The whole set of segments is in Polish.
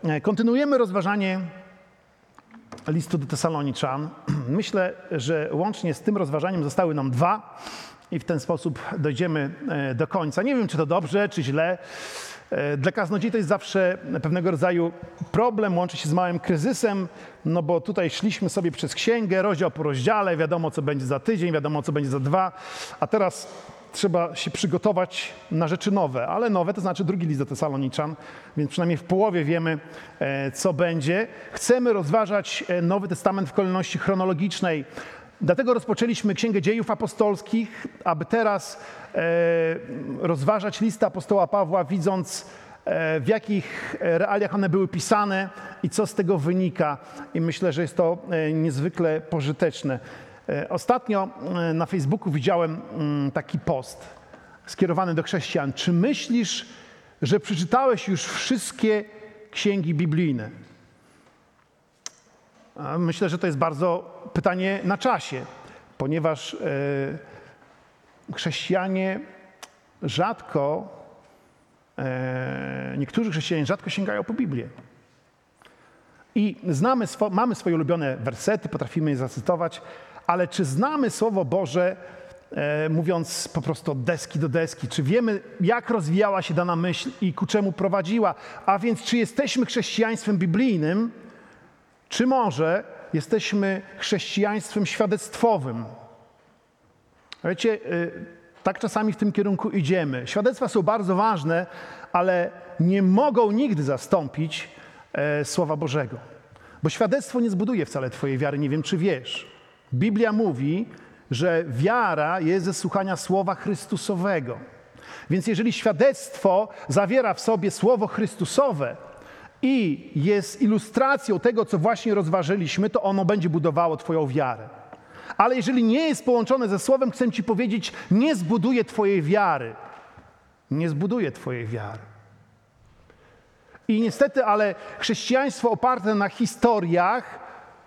Kontynuujemy rozważanie listu do Tesaloniczan. Myślę, że łącznie z tym rozważaniem zostały nam 2 i w ten sposób dojdziemy do końca. Nie wiem, czy to dobrze, czy źle. Dla kaznodziei to jest zawsze pewnego rodzaju problem, łączy się z małym kryzysem, no bo tutaj szliśmy sobie przez księgę, rozdział po rozdziale, wiadomo, co będzie za tydzień, wiadomo, co będzie za 2, a teraz trzeba się przygotować na rzeczy nowe, ale nowe to znaczy drugi list do Tesaloniczan, więc przynajmniej w połowie wiemy, co będzie. Chcemy rozważać Nowy Testament w kolejności chronologicznej, dlatego rozpoczęliśmy Księgę Dziejów Apostolskich, aby teraz rozważać listy apostoła Pawła, widząc w jakich realiach one były pisane i co z tego wynika. I myślę, że jest to niezwykle pożyteczne. Ostatnio na Facebooku widziałem taki post skierowany do chrześcijan. Czy myślisz, że przeczytałeś już wszystkie księgi biblijne? Myślę, że to jest bardzo pytanie na czasie, ponieważ chrześcijanie niektórzy chrześcijanie rzadko sięgają po Biblię. I mamy swoje ulubione wersety, potrafimy je zacytować, ale czy znamy Słowo Boże, mówiąc po prostu od deski do deski? Czy wiemy, jak rozwijała się dana myśl i ku czemu prowadziła? A więc czy jesteśmy chrześcijaństwem biblijnym, czy może jesteśmy chrześcijaństwem świadectwowym? Wiecie, tak czasami w tym kierunku idziemy. Świadectwa są bardzo ważne, ale nie mogą nigdy zastąpić Słowa Bożego. Bo świadectwo nie zbuduje wcale twojej wiary, nie wiem, czy wiesz. Biblia mówi, że wiara jest ze słuchania Słowa Chrystusowego. Więc jeżeli świadectwo zawiera w sobie Słowo Chrystusowe i jest ilustracją tego, co właśnie rozważyliśmy, to ono będzie budowało twoją wiarę. Ale jeżeli nie jest połączone ze Słowem, chcę ci powiedzieć, nie zbuduje twojej wiary. Nie zbuduje twojej wiary. I niestety, ale chrześcijaństwo oparte na historiach,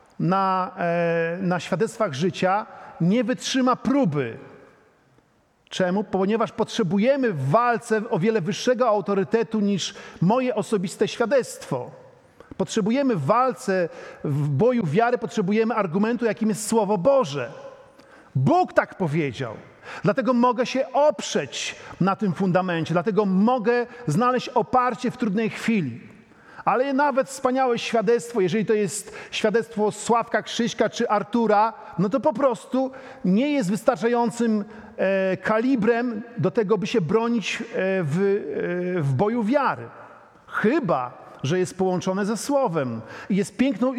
na świadectwach życia nie wytrzyma próby. Czemu? Ponieważ potrzebujemy w walce o wiele wyższego autorytetu niż moje osobiste świadectwo. Potrzebujemy w walce, w boju wiary, potrzebujemy argumentu, jakim jest Słowo Boże. Bóg tak powiedział. Dlatego mogę się oprzeć na tym fundamencie, dlatego mogę znaleźć oparcie w trudnej chwili. Ale nawet wspaniałe świadectwo, jeżeli to jest świadectwo Sławka, Krzyśka czy Artura, no to po prostu nie jest wystarczającym kalibrem do tego, by się bronić w boju wiary. Chyba że jest połączone ze Słowem i jest piękną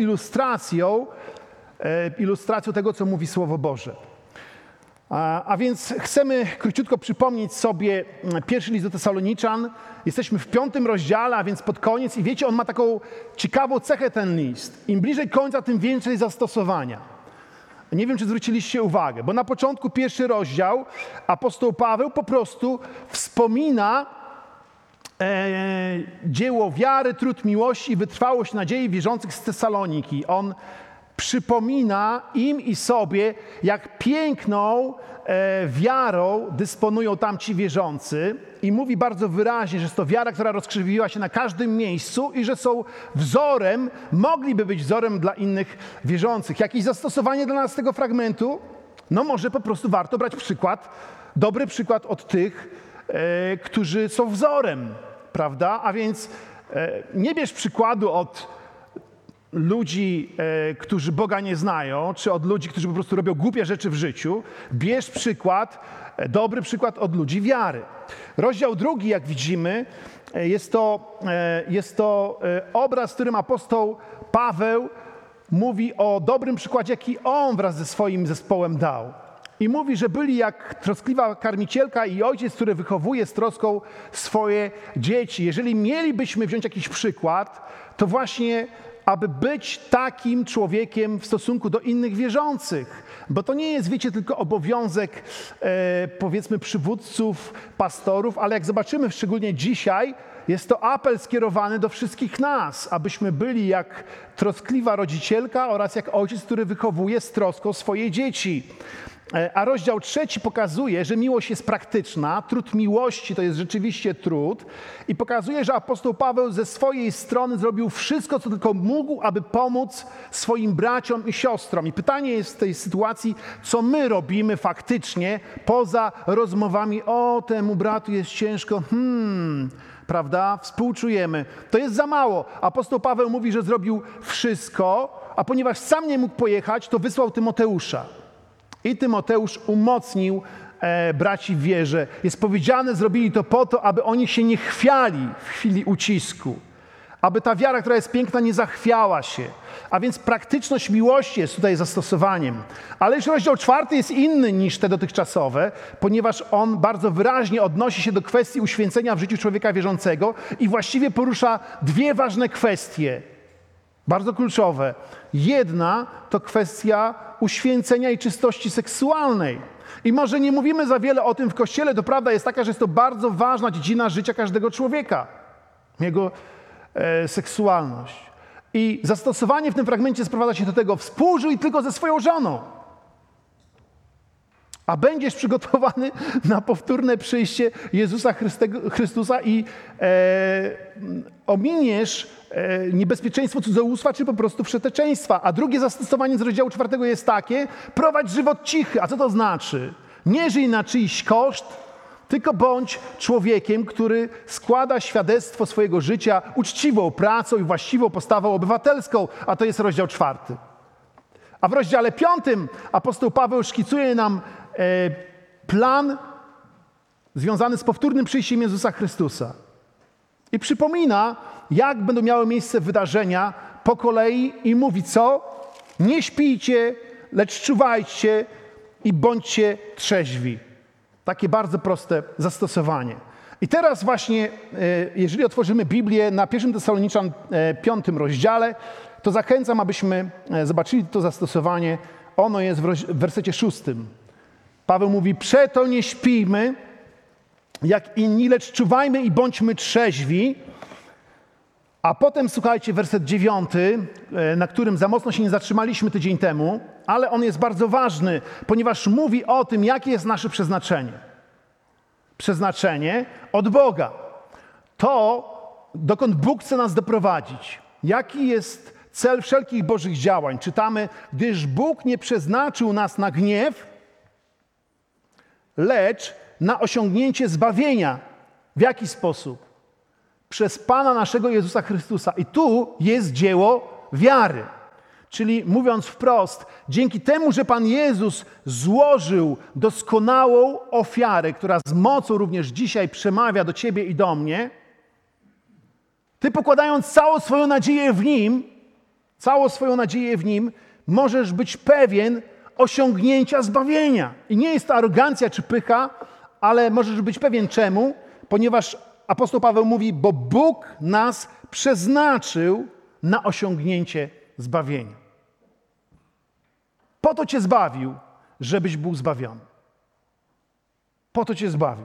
ilustracją tego, co mówi Słowo Boże. A więc chcemy króciutko przypomnieć sobie pierwszy list do Tesaloniczan. Jesteśmy w 5 rozdziale, a więc pod koniec. I wiecie, on ma taką ciekawą cechę, ten list. Im bliżej końca, tym więcej zastosowania. Nie wiem, czy zwróciliście uwagę, bo na początku 1 rozdział apostoł Paweł po prostu wspomina dzieło wiary, trud miłości i wytrwałość nadziei wierzących z Tesaloniki. On przypomina im i sobie, jak piękną wiarą dysponują tamci wierzący i mówi bardzo wyraźnie, że jest to wiara, która rozkrzywiła się na każdym miejscu i że są wzorem, mogliby być wzorem dla innych wierzących. Jakieś zastosowanie dla nas tego fragmentu? No może po prostu warto brać przykład, dobry przykład od tych, którzy są wzorem, prawda? A więc nie bierz przykładu od ludzi, którzy Boga nie znają, czy od ludzi, którzy po prostu robią głupie rzeczy w życiu. Bierz przykład, dobry przykład od ludzi wiary. Rozdział 2, jak widzimy, jest to obraz, w którym apostoł Paweł mówi o dobrym przykładzie, jaki on wraz ze swoim zespołem dał. I mówi, że byli jak troskliwa karmicielka i ojciec, który wychowuje z troską swoje dzieci. Jeżeli mielibyśmy wziąć jakiś przykład, to właśnie aby być takim człowiekiem w stosunku do innych wierzących. Bo to nie jest, wiecie, tylko obowiązek, powiedzmy, przywódców, pastorów, ale jak zobaczymy szczególnie dzisiaj, jest to apel skierowany do wszystkich nas, abyśmy byli jak troskliwa rodzicielka oraz jak ojciec, który wychowuje z troską swoje dzieci. A rozdział 3 pokazuje, że miłość jest praktyczna, trud miłości to jest rzeczywiście trud i pokazuje, że apostoł Paweł ze swojej strony zrobił wszystko, co tylko mógł, aby pomóc swoim braciom i siostrom. I pytanie jest w tej sytuacji, co my robimy faktycznie poza rozmowami: o, temu bratu jest ciężko, prawda, współczujemy. To jest za mało. Apostoł Paweł mówi, że zrobił wszystko, a ponieważ sam nie mógł pojechać, to wysłał Tymoteusza. I Tymoteusz umocnił braci w wierze. Jest powiedziane, zrobili to po to, aby oni się nie chwiali w chwili ucisku. Aby ta wiara, która jest piękna, nie zachwiała się. A więc praktyczność miłości jest tutaj zastosowaniem. Ale już rozdział 4 jest inny niż te dotychczasowe, ponieważ on bardzo wyraźnie odnosi się do kwestii uświęcenia w życiu człowieka wierzącego i właściwie porusza dwie ważne kwestie, bardzo kluczowe. Jedna to kwestia uświęcenia i czystości seksualnej. I może nie mówimy za wiele o tym w Kościele, to prawda jest taka, że jest to bardzo ważna dziedzina życia każdego człowieka. Jego seksualność. I zastosowanie w tym fragmencie sprowadza się do tego: współżyj tylko ze swoją żoną, a będziesz przygotowany na powtórne przyjście Jezusa Chrystusa i ominiesz niebezpieczeństwo cudzołóstwa czy po prostu wszeteczeństwa. A drugie zastosowanie z rozdziału 4 jest takie: prowadź żywot cichy. A co to znaczy? Nie żyj na czyjś koszt, tylko bądź człowiekiem, który składa świadectwo swojego życia uczciwą pracą i właściwą postawą obywatelską, a to jest rozdział 4. A w rozdziale 5 apostoł Paweł szkicuje nam plan związany z powtórnym przyjściem Jezusa Chrystusa. I przypomina, jak będą miały miejsce wydarzenia po kolei i mówi co? Nie śpijcie, lecz czuwajcie i bądźcie trzeźwi. Takie bardzo proste zastosowanie. I teraz właśnie, jeżeli otworzymy Biblię na 1 Tesaloniczan 5 rozdziale, to zachęcam, abyśmy zobaczyli to zastosowanie. Ono jest w wersecie 6. Paweł mówi: przeto nie śpijmy jak inni, lecz czuwajmy i bądźmy trzeźwi. A potem słuchajcie, werset 9, na którym za mocno się nie zatrzymaliśmy tydzień temu, ale on jest bardzo ważny, ponieważ mówi o tym, jakie jest nasze przeznaczenie. Przeznaczenie od Boga. To, dokąd Bóg chce nas doprowadzić. Jaki jest cel wszelkich Bożych działań? Czytamy: gdyż Bóg nie przeznaczył nas na gniew, lecz na osiągnięcie zbawienia. W jaki sposób? Przez Pana naszego Jezusa Chrystusa. I tu jest dzieło wiary. Czyli mówiąc wprost, dzięki temu, że Pan Jezus złożył doskonałą ofiarę, która z mocą również dzisiaj przemawia do ciebie i do mnie, ty pokładając całą swoją nadzieję w Nim, możesz być pewien osiągnięcia zbawienia. I nie jest to arogancja czy pycha, ale możesz być pewien czemu? Ponieważ apostoł Paweł mówi: bo Bóg nas przeznaczył na osiągnięcie zbawienia. Po to cię zbawił, żebyś był zbawiony. Po to cię zbawił.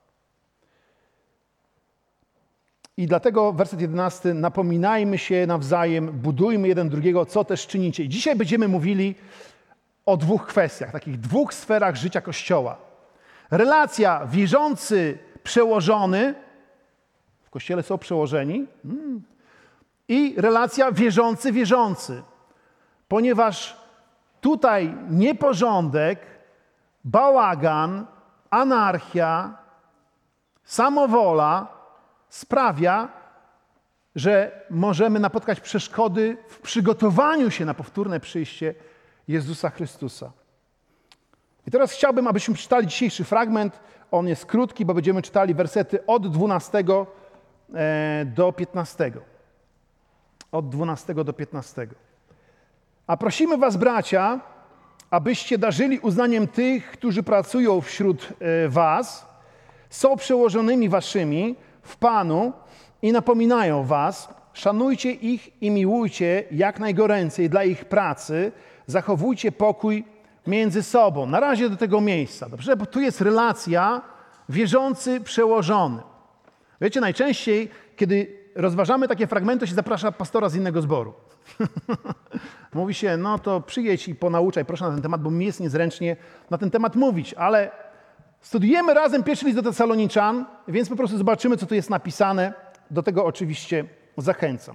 I dlatego werset 11: napominajmy się nawzajem, budujmy jeden drugiego, co też czynicie. I dzisiaj będziemy mówili o dwóch kwestiach, takich dwóch sferach życia Kościoła. Relacja wierzący-przełożony, w Kościele są przełożeni, i relacja wierzący-wierzący. Ponieważ tutaj nieporządek, bałagan, anarchia, samowola sprawia, że możemy napotkać przeszkody w przygotowaniu się na powtórne przyjście Jezusa Chrystusa. I teraz chciałbym, abyśmy czytali dzisiejszy fragment. On jest krótki, bo będziemy czytali wersety od 12 do 15. Od 12 do 15. A prosimy was, bracia, abyście darzyli uznaniem tych, którzy pracują wśród was, są przełożonymi waszymi w Panu i napominają was. Szanujcie ich i miłujcie jak najgoręcej dla ich pracy. Zachowujcie pokój między sobą. Na razie do tego miejsca. Dobrze? Bo tu jest relacja wierzący-przełożony. Wiecie, najczęściej, kiedy rozważamy takie fragmenty, się zaprasza pastora z innego zboru. Mówi się, no to przyjedź i ponauczaj proszę na ten temat, bo mi jest niezręcznie na ten temat mówić, ale studiujemy razem pierwszy list do Tesaloniczan, więc po prostu zobaczymy, co tu jest napisane. Do tego oczywiście zachęcam.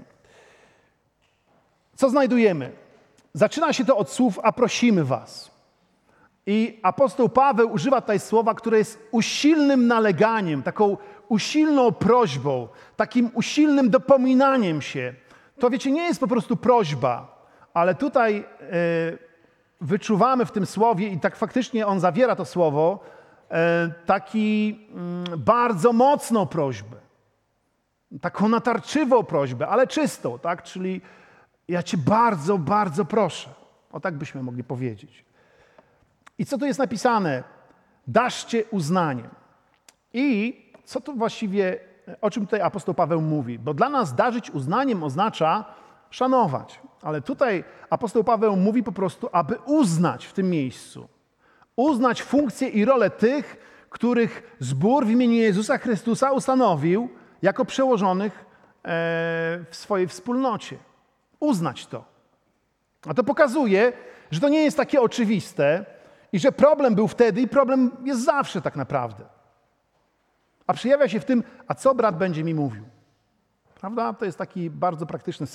Co znajdujemy? Zaczyna się to od słów, a prosimy was. I apostoł Paweł używa tutaj słowa, które jest usilnym naleganiem, taką usilną prośbą, takim usilnym dopominaniem się. To wiecie, nie jest po prostu prośba, ale tutaj wyczuwamy w tym słowie i tak faktycznie on zawiera to słowo, taki bardzo mocną prośbę. Taką natarczywą prośbę, ale czystą, tak? Czyli ja cię bardzo, bardzo proszę. O tak byśmy mogli powiedzieć. I co tu jest napisane? Daszcie uznaniem. I co tu właściwie, o czym tutaj apostoł Paweł mówi? Bo dla nas darzyć uznaniem oznacza szanować. Ale tutaj apostoł Paweł mówi po prostu, aby uznać w tym miejscu. Uznać funkcję i rolę tych, których zbór w imieniu Jezusa Chrystusa ustanowił jako przełożonych w swojej wspólnocie. Uznać to. A to pokazuje, że to nie jest takie oczywiste i że problem był wtedy i problem jest zawsze tak naprawdę. A przejawia się w tym, a co brat będzie mi mówił? Prawda? To jest taki bardzo praktyczny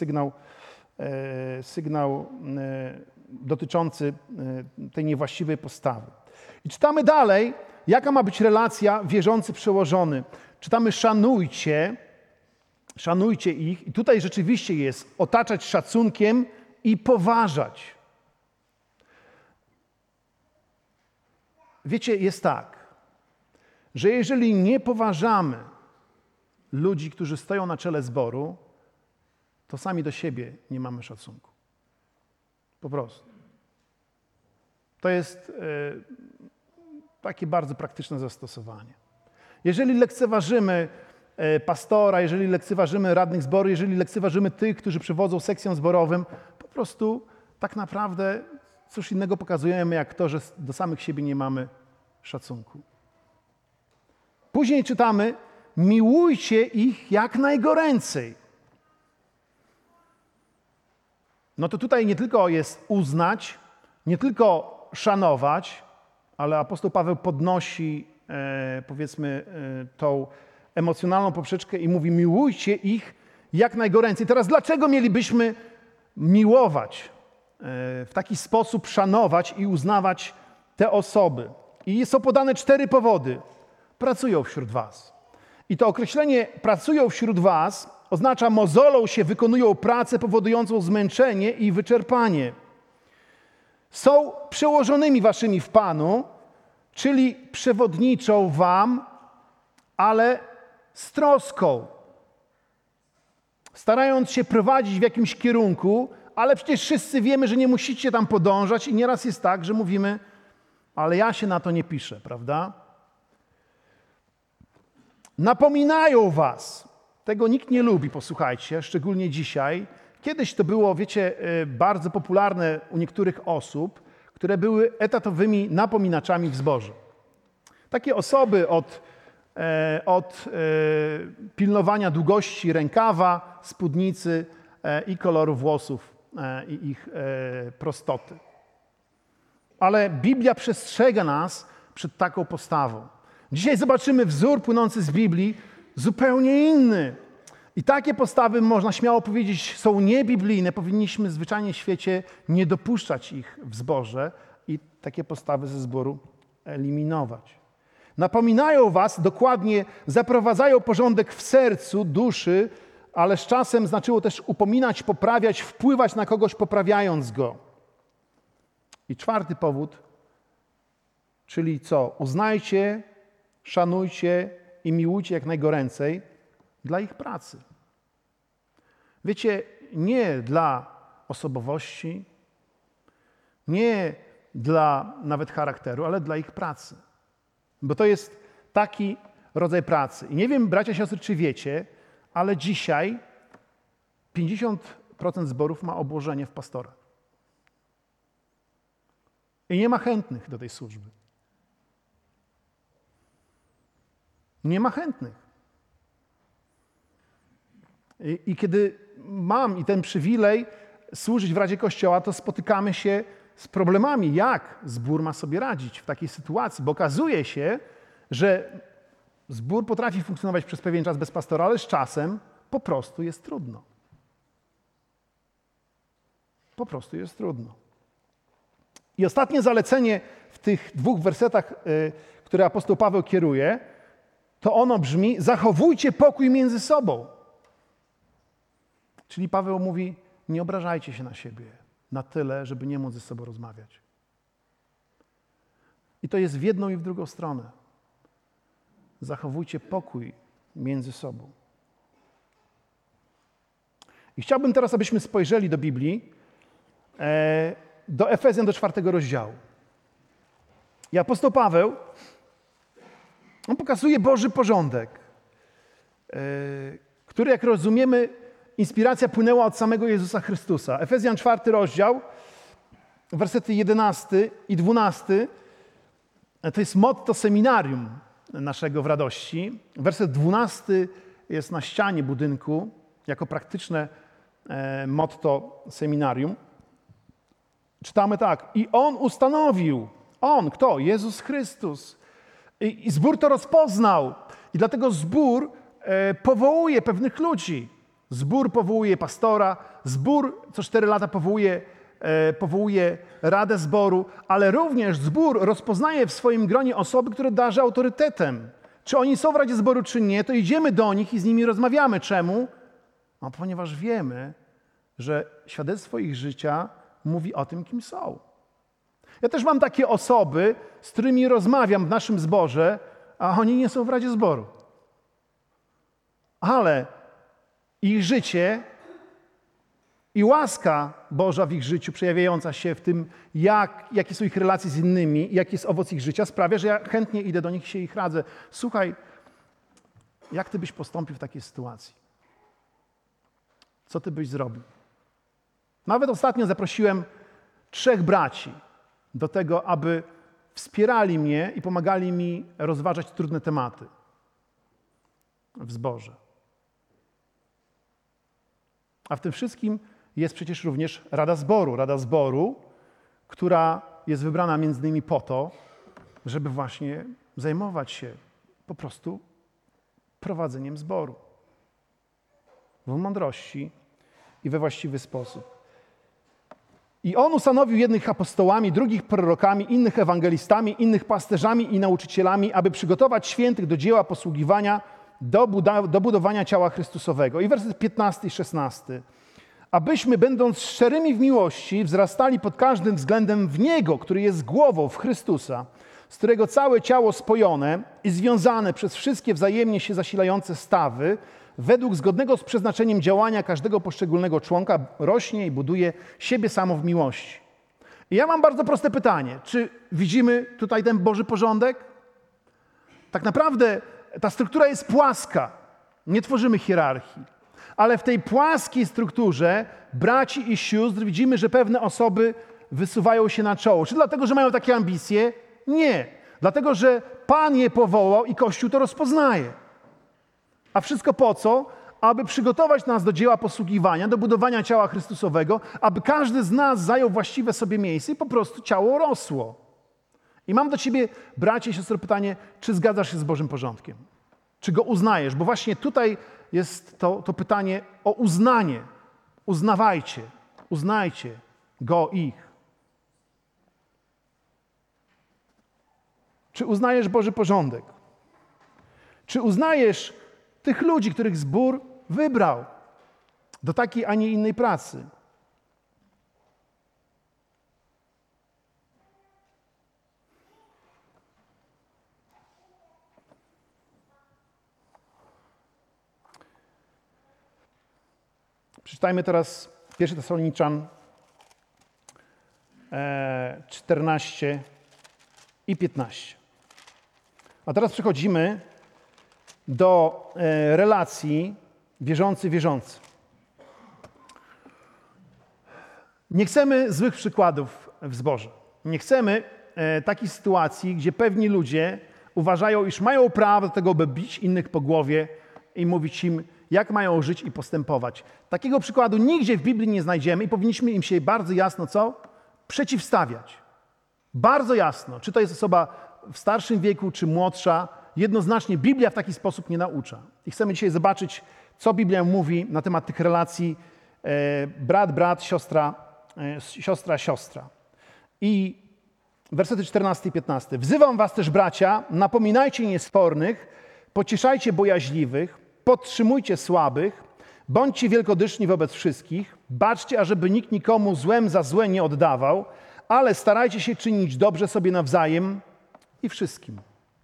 sygnał dotyczący tej niewłaściwej postawy. I czytamy dalej, jaka ma być relacja wierzący-przełożony. Czytamy szanujcie ich. I tutaj rzeczywiście jest otaczać szacunkiem i poważać. Wiecie, jest tak, że jeżeli nie poważamy ludzi, którzy stoją na czele zboru, to sami do siebie nie mamy szacunku. Po prostu. To jest takie bardzo praktyczne zastosowanie. Jeżeli lekceważymy pastora, jeżeli lekceważymy radnych zboru, jeżeli lekceważymy tych, którzy przewodzą sekcjom zborowym, po prostu tak naprawdę cóż innego pokazujemy, jak to, że do samych siebie nie mamy szacunku. Później czytamy, miłujcie ich jak najgoręcej. No to tutaj nie tylko jest uznać, nie tylko szanować, ale apostoł Paweł podnosi, powiedzmy, tą emocjonalną poprzeczkę i mówi, miłujcie ich jak najgoręcej. Teraz dlaczego mielibyśmy miłować, w taki sposób szanować i uznawać te osoby? I są podane 4 powody. Pracują wśród was. I to określenie pracują wśród was oznacza mozolą się, wykonują pracę powodującą zmęczenie i wyczerpanie. Są przełożonymi waszymi w Panu, czyli przewodniczą wam, ale z troską. Starając się prowadzić w jakimś kierunku, ale przecież wszyscy wiemy, że nie musicie tam podążać i nieraz jest tak, że mówimy, ale ja się na to nie piszę, prawda? Napominają was. Tego nikt nie lubi, posłuchajcie, szczególnie dzisiaj. Kiedyś to było, wiecie, bardzo popularne u niektórych osób, które były etatowymi napominaczami w zborze. Takie osoby od pilnowania długości rękawa, spódnicy i koloru włosów i ich prostoty. Ale Biblia przestrzega nas przed taką postawą. Dzisiaj zobaczymy wzór płynący z Biblii, zupełnie inny. I takie postawy, można śmiało powiedzieć, są niebiblijne. Powinniśmy zwyczajnie w świecie nie dopuszczać ich w zborze i takie postawy ze zboru eliminować. Napominają was, dokładnie zaprowadzają porządek w sercu, duszy, ale z czasem znaczyło też upominać, poprawiać, wpływać na kogoś, poprawiając go. I 4. powód, czyli co? Uznajcie, szanujcie i miłujcie jak najgoręcej dla ich pracy. Wiecie, nie dla osobowości, nie dla nawet charakteru, ale dla ich pracy. Bo to jest taki rodzaj pracy. I nie wiem, bracia, siostry, czy wiecie, ale dzisiaj 50% zborów ma obłożenie w pastora. I nie ma chętnych do tej służby. Nie ma chętnych. I kiedy mam i ten przywilej służyć w Radzie Kościoła, to spotykamy się z problemami, jak zbór ma sobie radzić w takiej sytuacji, bo okazuje się, że zbór potrafi funkcjonować przez pewien czas bez pastora, ale z czasem po prostu jest trudno. Po prostu jest trudno. I ostatnie zalecenie w tych 2 wersetach, które apostoł Paweł kieruje, to ono brzmi: zachowujcie pokój między sobą. Czyli Paweł mówi: nie obrażajcie się na siebie na tyle, żeby nie móc ze sobą rozmawiać. I to jest w jedną i w drugą stronę. Zachowujcie pokój między sobą. I chciałbym teraz, abyśmy spojrzeli do Biblii, do Efezjan, do 4 rozdziału. I apostoł Paweł, on pokazuje Boży porządek, który, jak rozumiemy, inspiracja płynęła od samego Jezusa Chrystusa. Efezjan 4 rozdział, wersety 11 i 12, to jest motto seminarium naszego w Radości. Werset 12 jest na ścianie budynku jako praktyczne motto seminarium. Czytamy tak: i On ustanowił. On, kto? Jezus Chrystus. I zbór to rozpoznał. I dlatego zbór powołuje pewnych ludzi. Zbór powołuje pastora, zbór co 4 lata powołuje radę zboru, ale również zbór rozpoznaje w swoim gronie osoby, które darzy autorytetem. Czy oni są w Radzie Zboru, czy nie, to idziemy do nich i z nimi rozmawiamy. Czemu? No, ponieważ wiemy, że świadectwo ich życia mówi o tym, kim są. Ja też mam takie osoby, z którymi rozmawiam w naszym zborze, a oni nie są w Radzie Zboru. Ale ich życie i łaska Boża w ich życiu, przejawiająca się w tym, jakie są ich relacje z innymi, jaki jest owoc ich życia, sprawia, że ja chętnie idę do nich, się ich radzę. Słuchaj, jak ty byś postąpił w takiej sytuacji? Co ty byś zrobił? Nawet ostatnio zaprosiłem 3 braci do tego, aby wspierali mnie i pomagali mi rozważać trudne tematy w zborze. A w tym wszystkim jest przecież również Rada Zboru, która jest wybrana między innymi po to, żeby właśnie zajmować się po prostu prowadzeniem zboru w mądrości i we właściwy sposób. I On ustanowił jednych apostołami, drugich prorokami, innych ewangelistami, innych pasterzami i nauczycielami, aby przygotować świętych do dzieła posługiwania, do budowania ciała Chrystusowego. I werset 15 i 16. Abyśmy, będąc szczerymi w miłości, wzrastali pod każdym względem w Niego, który jest głową, w Chrystusa, z którego całe ciało spojone i związane przez wszystkie wzajemnie się zasilające stawy, według zgodnego z przeznaczeniem działania każdego poszczególnego członka, rośnie i buduje siebie samo w miłości. I ja mam bardzo proste pytanie. Czy widzimy tutaj ten Boży porządek? Tak naprawdę ta struktura jest płaska. Nie tworzymy hierarchii. Ale w tej płaskiej strukturze braci i sióstr widzimy, że pewne osoby wysuwają się na czoło. Czy dlatego, że mają takie ambicje? Nie. Dlatego, że Pan je powołał i Kościół to rozpoznaje. A wszystko po co? Aby przygotować nas do dzieła posługiwania, do budowania ciała Chrystusowego, aby każdy z nas zajął właściwe sobie miejsce i po prostu ciało rosło. I mam do ciebie, bracie i siostry, pytanie, czy zgadzasz się z Bożym porządkiem? Czy go uznajesz? Bo właśnie tutaj jest to pytanie o uznanie. Uznawajcie, uznajcie go, ich. Czy uznajesz Boży porządek? Czy uznajesz tych ludzi, których zbór wybrał do takiej, a nie innej pracy? Przeczytajmy teraz 1 Tesaloniczan 14 i 15. A teraz przechodzimy do relacji wierzący-wierzący. Nie chcemy złych przykładów w zborze. Nie chcemy takiej sytuacji, gdzie pewni ludzie uważają, iż mają prawo do tego, by bić innych po głowie i mówić im, jak mają żyć i postępować. Takiego przykładu nigdzie w Biblii nie znajdziemy i powinniśmy im się bardzo jasno przeciwstawiać. Bardzo jasno. Czy to jest osoba w starszym wieku, czy młodsza. Jednoznacznie Biblia w taki sposób nie naucza. I chcemy dzisiaj zobaczyć, co Biblia mówi na temat tych relacji brat, siostra. I wersety 14 i 15. Wzywam was też, bracia, napominajcie niesfornych, pocieszajcie bojaźliwych, podtrzymujcie słabych, bądźcie wielkodyszni wobec wszystkich, baczcie, ażeby nikt nikomu złem za złe nie oddawał, ale starajcie się czynić dobrze sobie nawzajem i wszystkim.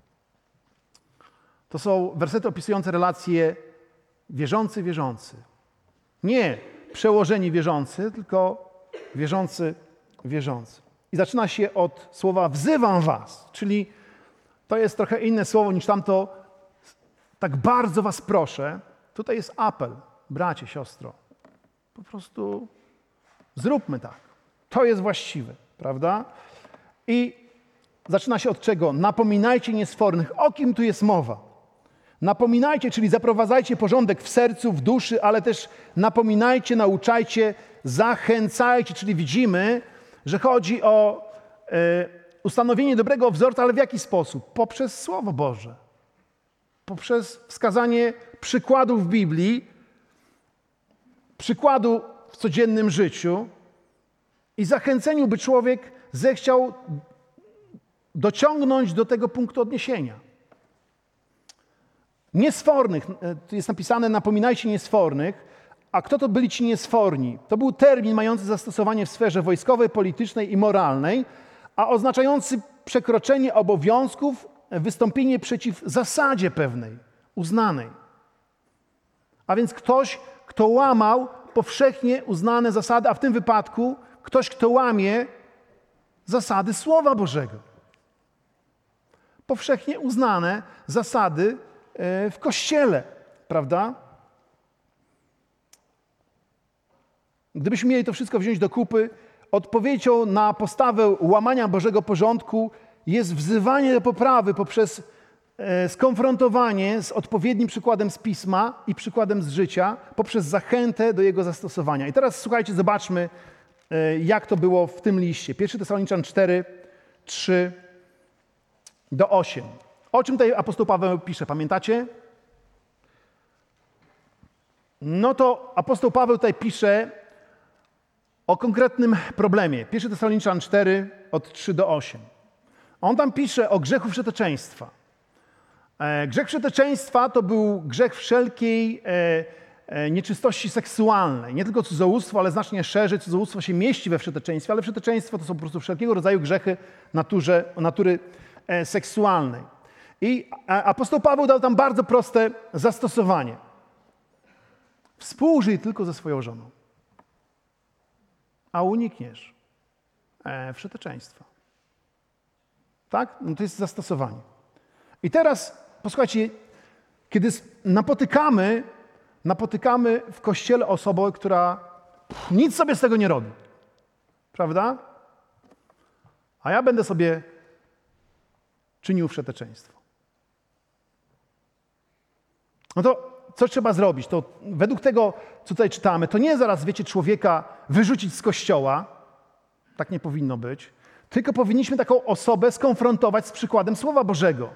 To są wersety opisujące relacje wierzący. Nie przełożeni wierzący, tylko wierzący. I zaczyna się od słowa wzywam was, czyli to jest trochę inne słowo niż tamto. Tak bardzo was proszę. Tutaj jest apel. Bracie, siostro, po prostu zróbmy tak. To jest właściwe, prawda? I zaczyna się od czego? Napominajcie niesfornych. O kim tu jest mowa? Napominajcie, czyli zaprowadzajcie porządek w sercu, w duszy, ale też napominajcie, nauczajcie, zachęcajcie, czyli widzimy, że chodzi o ustanowienie dobrego wzorca, ale w jaki sposób? Poprzez Słowo Boże. Poprzez wskazanie przykładów w Biblii, przykładu w codziennym życiu i zachęceniu, by człowiek zechciał dociągnąć do tego punktu odniesienia. Niesfornych, tu jest napisane napominajcie niesfornych, a kto to byli ci niesforni? To był termin mający zastosowanie w sferze wojskowej, politycznej i moralnej, a oznaczający przekroczenie obowiązków, wystąpienie przeciw zasadzie pewnej, uznanej. A więc ktoś, kto łamał powszechnie uznane zasady, a w tym wypadku ktoś, kto łamie zasady Słowa Bożego. Powszechnie uznane zasady w Kościele, prawda? Gdybyśmy mieli to wszystko wziąć do kupy, odpowiedzią na postawę łamania Bożego porządku jest wzywanie do poprawy poprzez skonfrontowanie z odpowiednim przykładem z Pisma i przykładem z życia, poprzez zachętę do jego zastosowania. I teraz słuchajcie, zobaczmy, jak to było w tym liście. 1 Tesaloniczan 4, 3-8. O czym tutaj apostoł Paweł pisze, pamiętacie? No to apostoł Paweł tutaj pisze o konkretnym problemie. 1 Tesaloniczan 4, od 3-8. On tam pisze o grzechu wszeteczeństwa. Grzech wszeteczeństwa to był grzech wszelkiej nieczystości seksualnej. Nie tylko cudzołóstwo, ale znacznie szerzej. Cudzołóstwo się mieści we wszeteczeństwie, ale wszeteczeństwo to są po prostu wszelkiego rodzaju grzechy natury seksualnej. I apostoł Paweł dał tam bardzo proste zastosowanie. Współżyj tylko ze swoją żoną, a unikniesz wszeteczeństwa. Tak? No to jest zastosowanie. I teraz, posłuchajcie, kiedy napotykamy w Kościele osobę, która nic sobie z tego nie robi. Prawda? A ja będę sobie czynił wszeteczeństwo. No to co trzeba zrobić? To według tego, co tutaj czytamy, to nie zaraz, wiecie, człowieka wyrzucić z Kościoła. Tak nie powinno być. Tylko powinniśmy taką osobę skonfrontować z przykładem Słowa Bożego.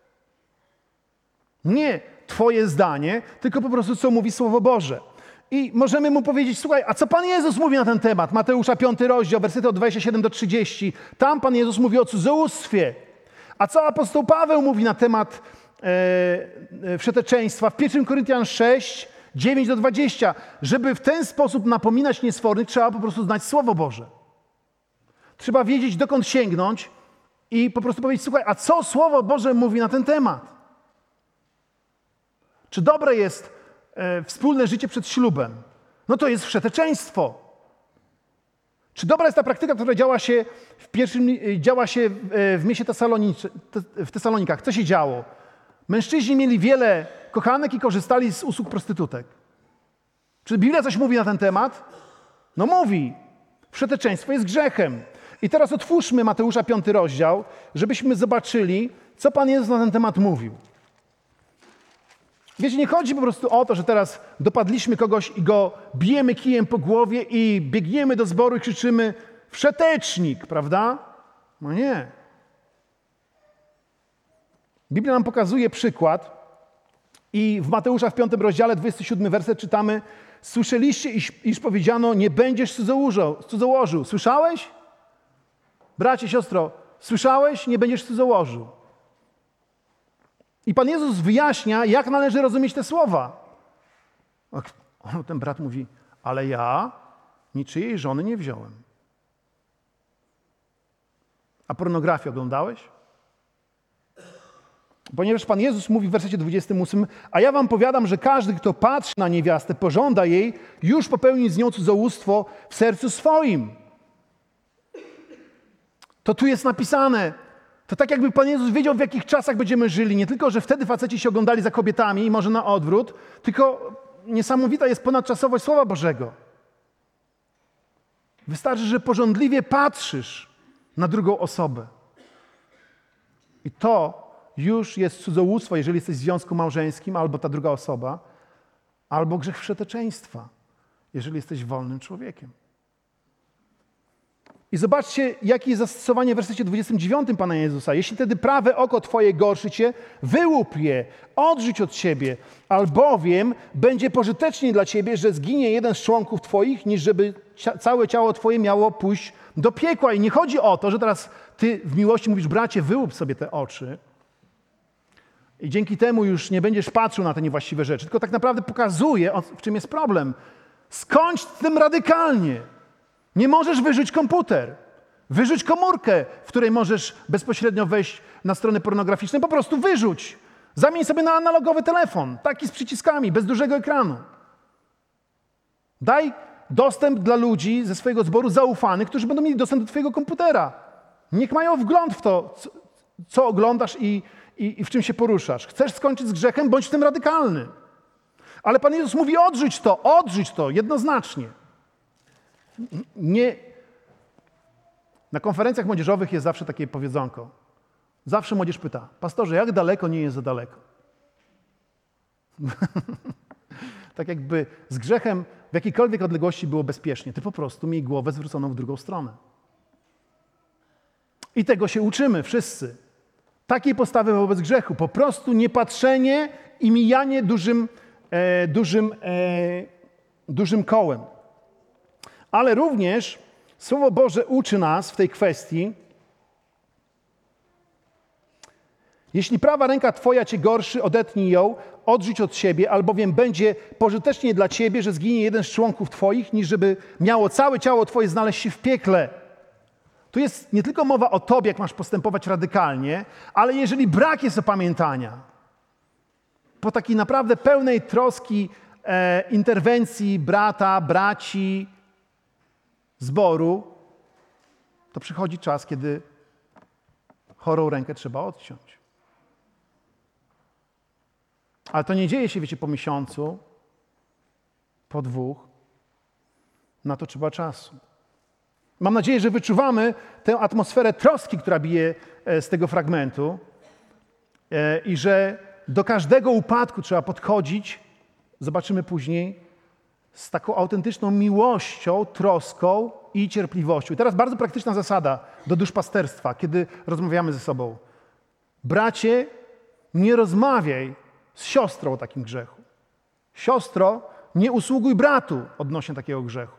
Nie twoje zdanie, tylko po prostu co mówi Słowo Boże. I możemy mu powiedzieć, słuchaj, a co Pan Jezus mówi na ten temat? Mateusza 5 rozdział, wersety od 27-30. Tam Pan Jezus mówi o cudzołóstwie. A co apostoł Paweł mówi na temat wszeteczeństwa? W 1 Koryntian 6, 9-20. Żeby w ten sposób napominać niesfornych, trzeba po prostu znać Słowo Boże. Trzeba wiedzieć, dokąd sięgnąć i po prostu powiedzieć, słuchaj, a co Słowo Boże mówi na ten temat? Czy dobre jest wspólne życie przed ślubem? No to jest wszeteczeństwo. Czy dobra jest ta praktyka, która działa się w mieście w Tesalonikach? Co się działo? Mężczyźni mieli wiele kochanek i korzystali z usług prostytutek. Czy Biblia coś mówi na ten temat? No mówi. Wszeteczeństwo jest grzechem. I teraz otwórzmy Mateusza 5 rozdział, żebyśmy zobaczyli, co Pan Jezus na ten temat mówił. Wiecie, nie chodzi po prostu o to, że teraz dopadliśmy kogoś i go bijemy kijem po głowie i biegniemy do zboru i krzyczymy wszetecznik, prawda? No nie. Biblia nam pokazuje przykład i w Mateusza w 5 rozdziale, 27 werset czytamy: słyszeliście, iż powiedziano, nie będziesz cudzołożył. Słyszałeś? Bracie, siostro, słyszałeś? Nie będziesz cudzołożył. I Pan Jezus wyjaśnia, jak należy rozumieć te słowa. Ten brat mówi, ale ja niczyjej żony nie wziąłem. A pornografię oglądałeś? Ponieważ Pan Jezus mówi w wersecie 28, a ja wam powiadam, że każdy, kto patrzy na niewiastę, pożąda jej, już popełni z nią cudzołóstwo w sercu swoim. To tu jest napisane. To tak jakby Pan Jezus wiedział, w jakich czasach będziemy żyli. Nie tylko, że wtedy faceci się oglądali za kobietami i może na odwrót, tylko niesamowita jest ponadczasowość Słowa Bożego. Wystarczy, że pożądliwie patrzysz na drugą osobę. I to już jest cudzołóstwo, jeżeli jesteś w związku małżeńskim, albo ta druga osoba, albo grzech wszeteczeństwa, jeżeli jesteś wolnym człowiekiem. I zobaczcie, jakie jest zastosowanie w wersecie 29 Pana Jezusa. Jeśli tedy prawe oko twoje gorszy cię, wyłup je, odrzuć od siebie, albowiem będzie pożyteczniej dla ciebie, że zginie jeden z członków twoich, niż żeby całe ciało twoje miało pójść do piekła. I nie chodzi o to, że teraz ty w miłości mówisz, bracie, wyłup sobie te oczy i dzięki temu już nie będziesz patrzył na te niewłaściwe rzeczy, tylko tak naprawdę pokazuje, w czym jest problem. Skończ z tym radykalnie. Nie możesz wyrzucić komputer, wyrzuć komórkę, w której możesz bezpośrednio wejść na strony pornograficzne, po prostu wyrzuć. Zamień sobie na analogowy telefon, taki z przyciskami, bez dużego ekranu. Daj dostęp dla ludzi ze swojego zboru zaufanych, którzy będą mieli dostęp do twojego komputera. Niech mają wgląd w to, co oglądasz i w czym się poruszasz. Chcesz skończyć z grzechem, bądź w tym radykalny. Ale Pan Jezus mówi, odrzuć to, jednoznacznie. Nie. Na konferencjach młodzieżowych jest zawsze takie powiedzonko. Zawsze młodzież pyta, pastorze, jak daleko nie jest za daleko? Tak jakby z grzechem w jakiejkolwiek odległości było bezpiecznie. Ty po prostu miej głowę zwróconą w drugą stronę. I tego się uczymy wszyscy. Takiej postawy wobec grzechu. Po prostu niepatrzenie i mijanie dużym kołem. Ale również Słowo Boże uczy nas w tej kwestii, jeśli prawa ręka twoja cię gorszy, odetnij ją, odrzuć od siebie, albowiem będzie pożytecznie dla ciebie, że zginie jeden z członków twoich, niż żeby miało całe ciało twoje znaleźć się w piekle. Tu jest nie tylko mowa o tobie, jak masz postępować radykalnie, ale jeżeli brak jest opamiętania, po takiej naprawdę pełnej troski interwencji brata, braci, zboru, to przychodzi czas, kiedy chorą rękę trzeba odciąć. Ale to nie dzieje się, wiecie, po miesiącu, po 2. Na to trzeba czasu. Mam nadzieję, że wyczuwamy tę atmosferę troski, która bije z tego fragmentu i że do każdego upadku trzeba podchodzić, zobaczymy później, z taką autentyczną miłością, troską i cierpliwością. I teraz bardzo praktyczna zasada do duszpasterstwa, kiedy rozmawiamy ze sobą. Bracie, nie rozmawiaj z siostrą o takim grzechu. Siostro, nie usługuj bratu odnośnie takiego grzechu.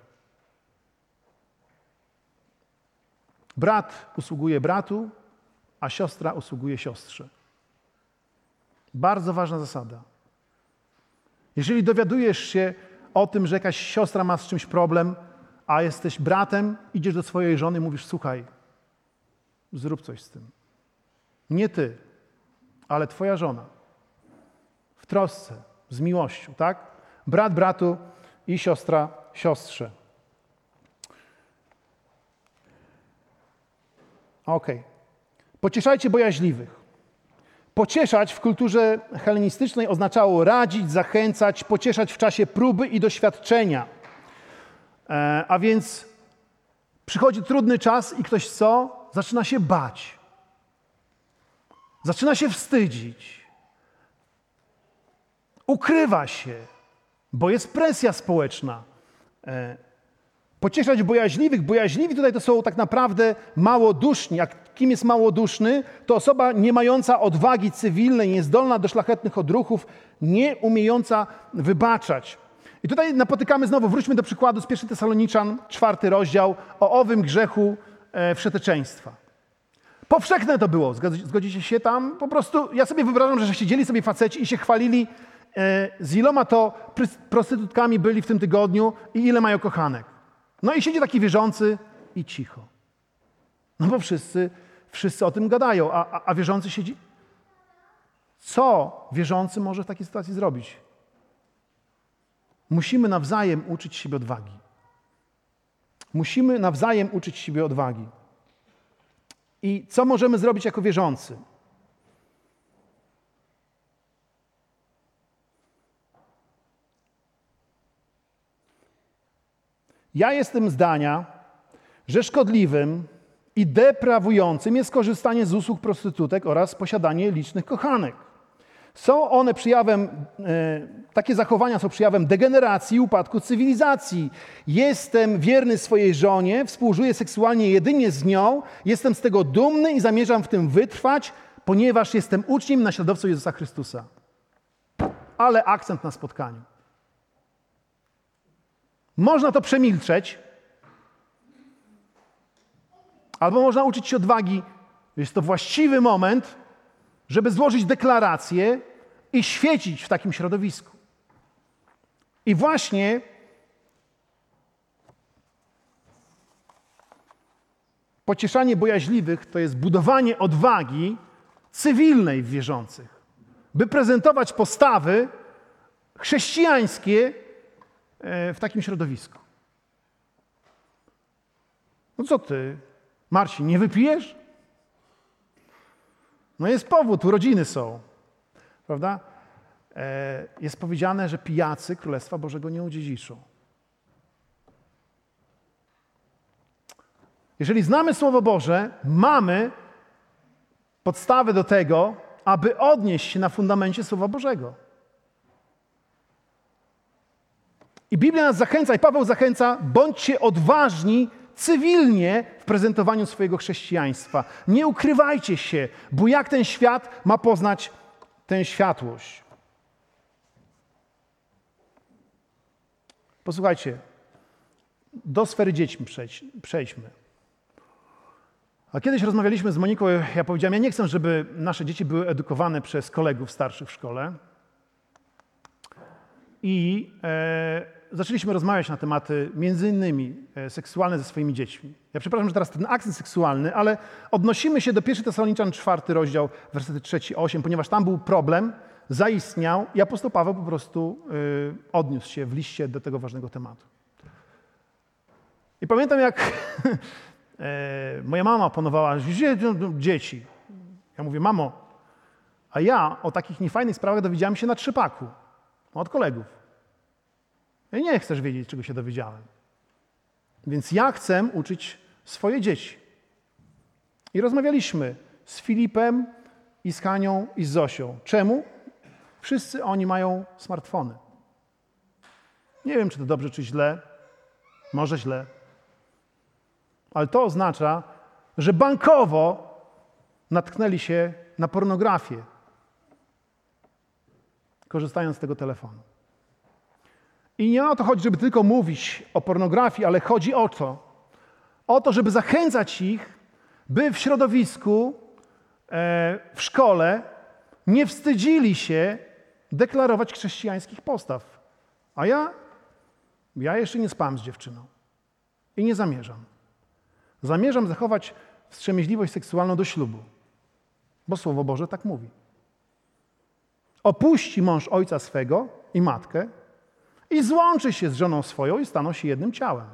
Brat usługuje bratu, a siostra usługuje siostrze. Bardzo ważna zasada. Jeżeli dowiadujesz się o tym, że jakaś siostra ma z czymś problem, a jesteś bratem, idziesz do swojej żony i mówisz, słuchaj, zrób coś z tym. Nie ty, ale twoja żona. W trosce, z miłością, tak? Brat bratu i siostra siostrze. Okej. Pocieszajcie bojaźliwych. Pocieszać w kulturze hellenistycznej oznaczało radzić, zachęcać, pocieszać w czasie próby i doświadczenia. A więc przychodzi trudny czas i ktoś co? Zaczyna się bać. Zaczyna się wstydzić. ukrywa się, bo jest presja społeczna. Pocieszać bojaźliwych. Bojaźliwi tutaj to są tak naprawdę małoduszni. Jak kim jest małoduszny? To osoba nie mająca odwagi cywilnej, niezdolna do szlachetnych odruchów, nie umiejąca wybaczać. I tutaj napotykamy znowu, wróćmy do przykładu z 1 Tesaloniczan, 4 rozdział, o owym grzechu wszeteczeństwa. Powszechne to było, zgodzicie się tam? Po prostu, ja sobie wyobrażam, że siedzieli sobie faceci i się chwalili, z iloma to prostytutkami byli w tym tygodniu i ile mają kochanek. No i siedzi taki wierzący i cicho. No bo wszyscy o tym gadają, a wierzący siedzi. Co wierzący może w takiej sytuacji zrobić? Musimy nawzajem uczyć siebie odwagi. Musimy nawzajem uczyć siebie odwagi. I co możemy zrobić jako wierzący? Ja jestem zdania, że szkodliwym i deprawującym jest korzystanie z usług prostytutek oraz posiadanie licznych kochanek. Są one takie zachowania są przejawem degeneracji i upadku cywilizacji. Jestem wierny swojej żonie, współżyję seksualnie jedynie z nią, jestem z tego dumny i zamierzam w tym wytrwać, ponieważ jestem uczniem i naśladowcą Jezusa Chrystusa. Ale akcent na spotkaniu. Można to przemilczeć, albo można uczyć się odwagi. Jest to właściwy moment, żeby złożyć deklarację i świecić w takim środowisku. I właśnie pocieszanie bojaźliwych to jest budowanie odwagi cywilnej w wierzących, by prezentować postawy chrześcijańskie w takim środowisku. No co ty, Marcin, nie wypijesz? No jest powód, urodziny są, prawda? Jest powiedziane, że pijacy Królestwa Bożego nie odziedziczą. Jeżeli znamy Słowo Boże, mamy podstawę do tego, aby odnieść się na fundamencie Słowa Bożego. I Biblia nas zachęca, i Paweł zachęca, bądźcie odważni cywilnie w prezentowaniu swojego chrześcijaństwa. Nie ukrywajcie się, bo jak ten świat ma poznać tę światłość? Posłuchajcie, do sfery dzieci przejdźmy. A kiedyś rozmawialiśmy z Moniką, ja powiedziałem, ja nie chcę, żeby nasze dzieci były edukowane przez kolegów starszych w szkole. I zaczęliśmy rozmawiać na tematy między innymi seksualne ze swoimi dziećmi. Ja przepraszam, że teraz ten akcent seksualny, ale odnosimy się do 1 Tesaloniczan 4 rozdział, wersety 3-8, ponieważ tam był problem, zaistniał i apostoł Paweł po prostu odniósł się w liście do tego ważnego tematu. I pamiętam, jak moja mama oponowała, że dzieci. Ja mówię, mamo, a ja o takich niefajnych sprawach dowiedziałem się na trzepaku, od kolegów. Ja nie chcesz wiedzieć, czego się dowiedziałem. Więc ja chcę uczyć swoje dzieci. I rozmawialiśmy z Filipem, i z Hanią, i z Zosią. Czemu? Wszyscy oni mają smartfony. Nie wiem, czy to dobrze, czy źle. Może źle. Ale to oznacza, że bankowo natknęli się na pornografię, korzystając z tego telefonu. I nie o to chodzi, żeby tylko mówić o pornografii, ale chodzi o to, żeby zachęcać ich, by w środowisku, w szkole nie wstydzili się deklarować chrześcijańskich postaw. A ja jeszcze nie spałem z dziewczyną i nie zamierzam. Zamierzam zachować wstrzemięźliwość seksualną do ślubu, bo Słowo Boże tak mówi. Opuści mąż ojca swego i matkę i złączy się z żoną swoją i staną się jednym ciałem.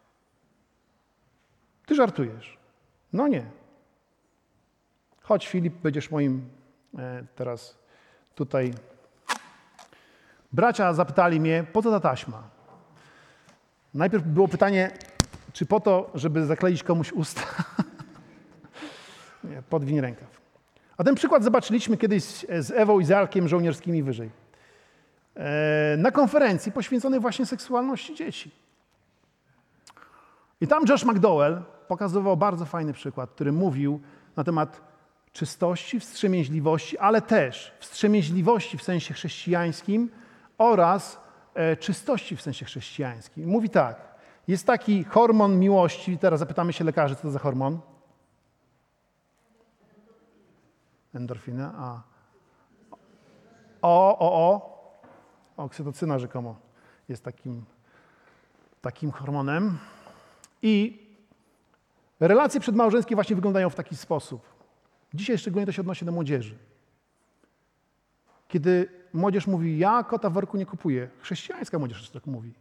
Ty żartujesz. No nie. Chodź, Filip, będziesz moim teraz tutaj. Bracia zapytali mnie, po co ta taśma? Najpierw było pytanie, czy po to, żeby zakleić komuś usta? Nie, podwiń rękaw. A ten przykład zobaczyliśmy kiedyś z Ewą i z Jarkiem żołnierskimi wyżej. na konferencji poświęconej właśnie seksualności dzieci. I tam Josh McDowell pokazywał bardzo fajny przykład, który mówił na temat czystości, wstrzemięźliwości, ale też wstrzemięźliwości w sensie chrześcijańskim oraz czystości w sensie chrześcijańskim. Mówi tak, jest taki hormon miłości, teraz zapytamy się lekarzy, co to za hormon? Endorfina, oksytocyna rzekomo jest takim hormonem. I relacje przedmałżeńskie właśnie wyglądają w taki sposób. Dzisiaj szczególnie to się odnosi do młodzieży. Kiedy młodzież mówi, ja kota w worku nie kupuję. Chrześcijańska młodzież też tak mówi.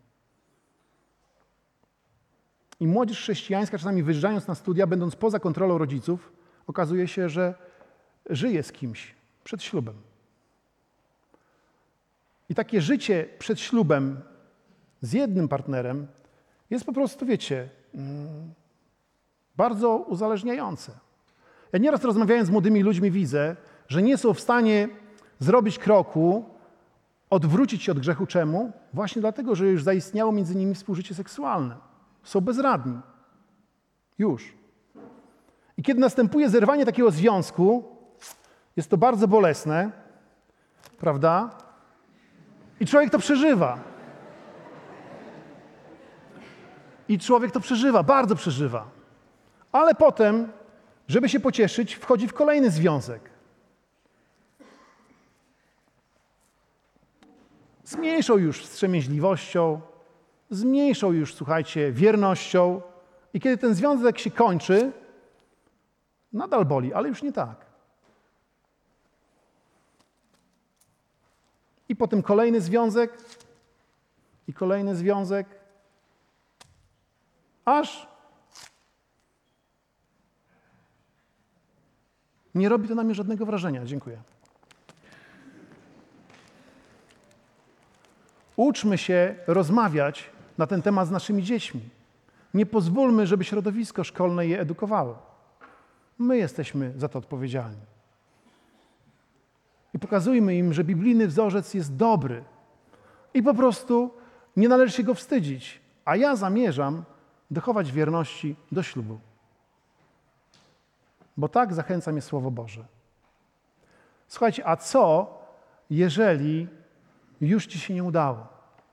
I młodzież chrześcijańska, czasami wyjeżdżając na studia, będąc poza kontrolą rodziców, okazuje się, że żyje z kimś przed ślubem. I takie życie przed ślubem z jednym partnerem jest po prostu, wiecie, bardzo uzależniające. Ja nieraz rozmawiając z młodymi ludźmi widzę, że nie są w stanie zrobić kroku, odwrócić się od grzechu. Czemu? Właśnie dlatego, że już zaistniało między nimi współżycie seksualne. Są bezradni. Już. I kiedy następuje zerwanie takiego związku, jest to bardzo bolesne, prawda? I człowiek to przeżywa. Bardzo przeżywa. Ale potem, żeby się pocieszyć, wchodzi w kolejny związek. Z mniejszą już wstrzemięźliwością, z mniejszą już, słuchajcie, wiernością. I kiedy ten związek się kończy, nadal boli, ale już nie tak. I potem kolejny związek i kolejny związek, aż nie robi to na mnie żadnego wrażenia. Dziękuję. Uczmy się rozmawiać na ten temat z naszymi dziećmi. Nie pozwólmy, żeby środowisko szkolne je edukowało. My jesteśmy za to odpowiedzialni. I pokazujmy im, że biblijny wzorzec jest dobry i po prostu nie należy się go wstydzić. A ja zamierzam dochować wierności do ślubu. Bo tak zachęca mnie Słowo Boże. Słuchajcie, a co, jeżeli już ci się nie udało?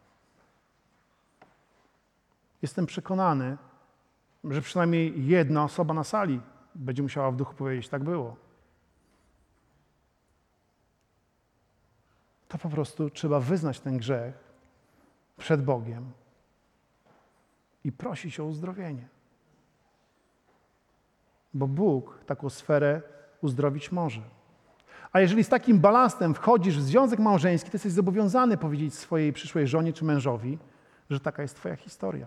Jestem przekonany, że przynajmniej jedna osoba na sali będzie musiała w duchu powiedzieć, tak było. To po prostu trzeba wyznać ten grzech przed Bogiem i prosić o uzdrowienie. Bo Bóg taką sferę uzdrowić może. A jeżeli z takim balastem wchodzisz w związek małżeński, to jesteś zobowiązany powiedzieć swojej przyszłej żonie czy mężowi, że taka jest twoja historia.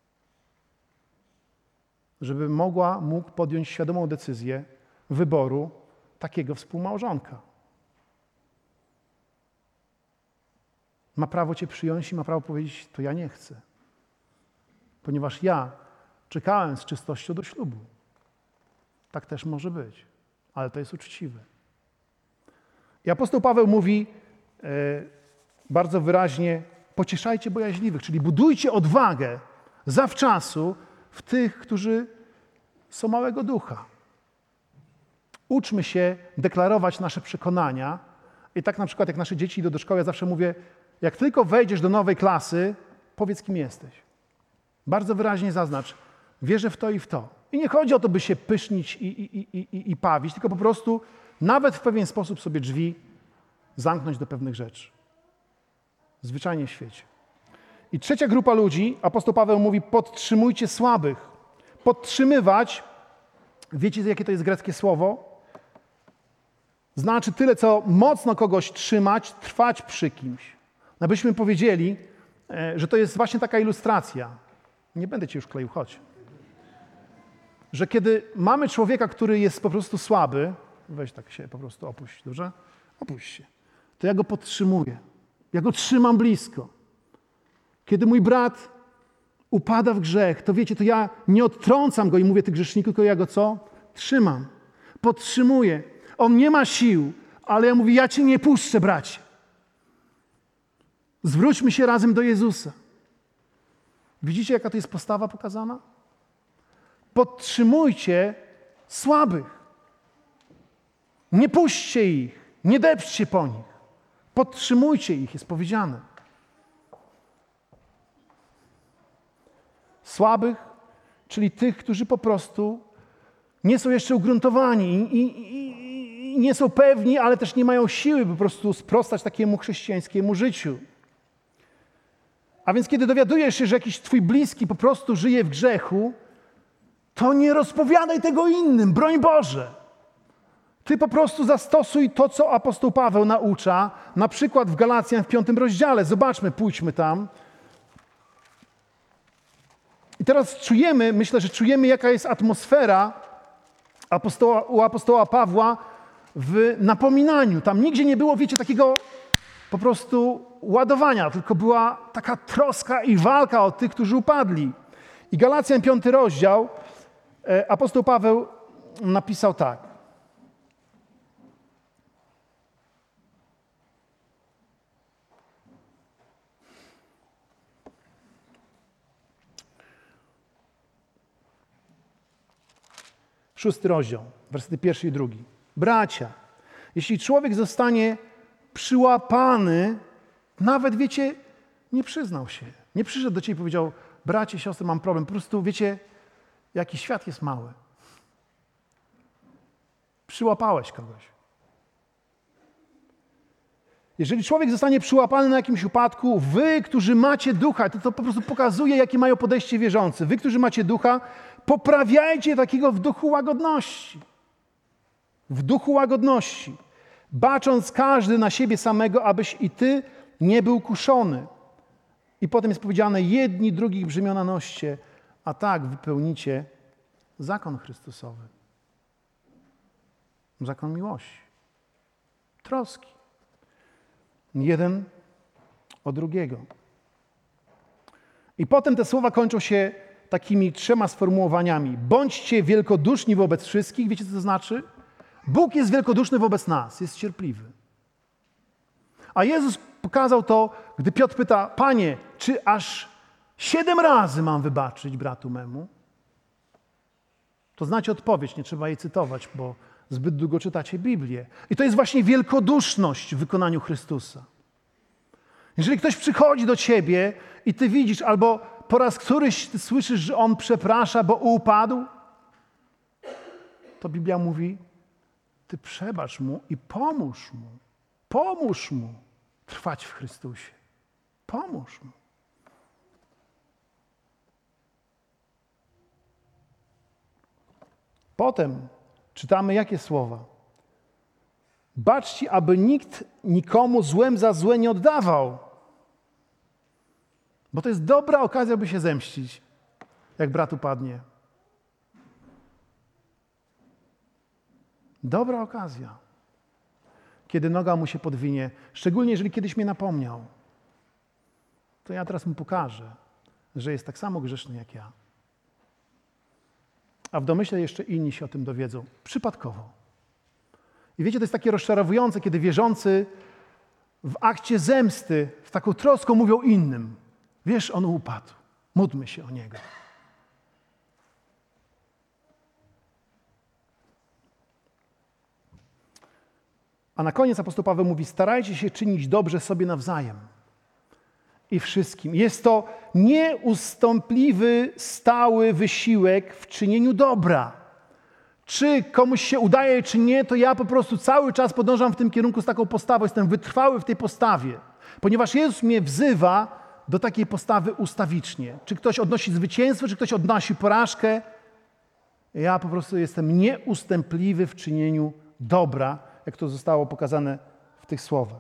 Żeby mógł podjąć świadomą decyzję wyboru takiego współmałżonka. Ma prawo cię przyjąć i ma prawo powiedzieć, to ja nie chcę. Ponieważ ja czekałem z czystością do ślubu. Tak też może być, ale to jest uczciwe. I apostoł Paweł mówi bardzo wyraźnie, pocieszajcie bojaźliwych, czyli budujcie odwagę zawczasu w tych, którzy są małego ducha. Uczmy się deklarować nasze przekonania i tak na przykład jak nasze dzieci idą do szkoły, ja zawsze mówię, jak tylko wejdziesz do nowej klasy, powiedz, kim jesteś. Bardzo wyraźnie zaznacz, wierzę w to i w to. I nie chodzi o to, by się pysznić i pawić, tylko po prostu nawet w pewien sposób sobie drzwi zamknąć do pewnych rzeczy. Zwyczajnie w świecie. I trzecia grupa ludzi, apostoł Paweł mówi, podtrzymujcie słabych. Podtrzymywać, wiecie jakie to jest greckie słowo? Znaczy tyle, co mocno kogoś trzymać, trwać przy kimś. No byśmy powiedzieli, że to jest właśnie taka ilustracja. Nie będę ci już kleił, chodź. Że kiedy mamy człowieka, który jest po prostu słaby, weź tak się po prostu opuść, dobrze? Opuść się. To ja go podtrzymuję. Ja go trzymam blisko. Kiedy mój brat upada w grzech, to wiecie, to ja nie odtrącam go i mówię, ty grzeszniku, tylko ja go co? Trzymam. Podtrzymuję. On nie ma sił, ale ja mówię, ja cię nie puszczę, bracie. Zwróćmy się razem do Jezusa. Widzicie, jaka to jest postawa pokazana? Podtrzymujcie słabych. Nie puśćcie ich, nie depczcie po nich. Podtrzymujcie ich, jest powiedziane. Słabych, czyli tych, którzy po prostu nie są jeszcze ugruntowani i nie są pewni, ale też nie mają siły po prostu sprostać takiemu chrześcijańskiemu życiu. A więc kiedy dowiadujesz się, że jakiś twój bliski po prostu żyje w grzechu, to nie rozpowiadaj tego innym, broń Boże. Ty po prostu zastosuj to, co apostoł Paweł naucza, na przykład w Galacjan w 5 rozdziale. Zobaczmy, pójdźmy tam. I teraz myślę, że czujemy, jaka jest atmosfera u apostoła Pawła w napominaniu. Tam nigdzie nie było, wiecie, takiego po prostu ładowania, tylko była taka troska i walka o tych, którzy upadli. I Galacjan 5 rozdział, apostoł Paweł napisał tak. Szósty rozdział, wersety 1 i 2. Bracia, jeśli człowiek zostanie przyłapany, nawet, wiecie, nie przyznał się. Nie przyszedł do ciebie i powiedział, bracie, siostry, mam problem. Po prostu, wiecie, jaki świat jest mały. Przyłapałeś kogoś. Jeżeli człowiek zostanie przyłapany na jakimś upadku, wy, którzy macie ducha, to po prostu pokazuje, jakie mają podejście wierzący. Wy, którzy macie ducha, poprawiajcie takiego w duchu łagodności. W duchu łagodności. Bacząc każdy na siebie samego, abyś i ty nie był kuszony. I potem jest powiedziane, jedni drugich brzemiona noście, a tak wypełnicie zakon Chrystusowy. Zakon miłości. Troski. Jeden o drugiego. I potem te słowa kończą się takimi 3 sformułowaniami. Bądźcie wielkoduszni wobec wszystkich. Wiecie, co to znaczy? Bóg jest wielkoduszny wobec nas, jest cierpliwy. A Jezus pokazał to, gdy Piotr pyta, Panie, czy aż 7 razy mam wybaczyć bratu memu? To znacie odpowiedź, nie trzeba jej cytować, bo zbyt długo czytacie Biblię. I to jest właśnie wielkoduszność w wykonaniu Chrystusa. Jeżeli ktoś przychodzi do ciebie i ty widzisz, albo po raz któryś ty słyszysz, że on przeprasza, bo upadł, to Biblia mówi, ty przebacz mu i pomóż mu trwać w Chrystusie. Pomóż mu. Potem czytamy jakie słowa? Baczcie, aby nikt nikomu złem za złe nie oddawał. Bo to jest dobra okazja, by się zemścić, jak brat upadnie. Dobra okazja, kiedy noga mu się podwinie, szczególnie jeżeli kiedyś mnie napomniał. To ja teraz mu pokażę, że jest tak samo grzeszny jak ja. A w domyśle jeszcze inni się o tym dowiedzą. Przypadkowo. I wiecie, to jest takie rozczarowujące, kiedy wierzący w akcie zemsty, w taką troską mówią innym. Wiesz, on upadł. Módlmy się o niego. A na koniec apostoł Paweł mówi, starajcie się czynić dobrze sobie nawzajem i wszystkim. Jest to nieustępliwy, stały wysiłek w czynieniu dobra. Czy komuś się udaje, czy nie, to ja po prostu cały czas podążam w tym kierunku z taką postawą. Jestem wytrwały w tej postawie, ponieważ Jezus mnie wzywa do takiej postawy ustawicznie. Czy ktoś odnosi zwycięstwo, czy ktoś odnosi porażkę. Ja po prostu jestem nieustępliwy w czynieniu dobra, jak to zostało pokazane w tych słowach.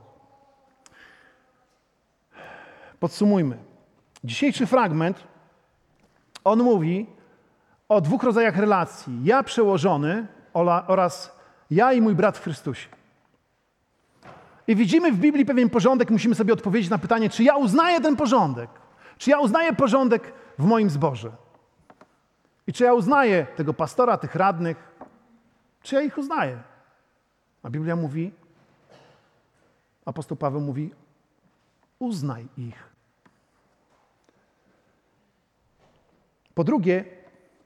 Podsumujmy. Dzisiejszy fragment, on mówi o 2 rodzajach relacji. Ja przełożony oraz ja i mój brat w Chrystusie. I widzimy w Biblii pewien porządek, musimy sobie odpowiedzieć na pytanie, czy ja uznaję ten porządek? Czy ja uznaję porządek w moim zborze? I czy ja uznaję tego pastora, tych radnych? Czy ja ich uznaję? A Biblia mówi, apostoł Paweł mówi, uznaj ich. Po drugie,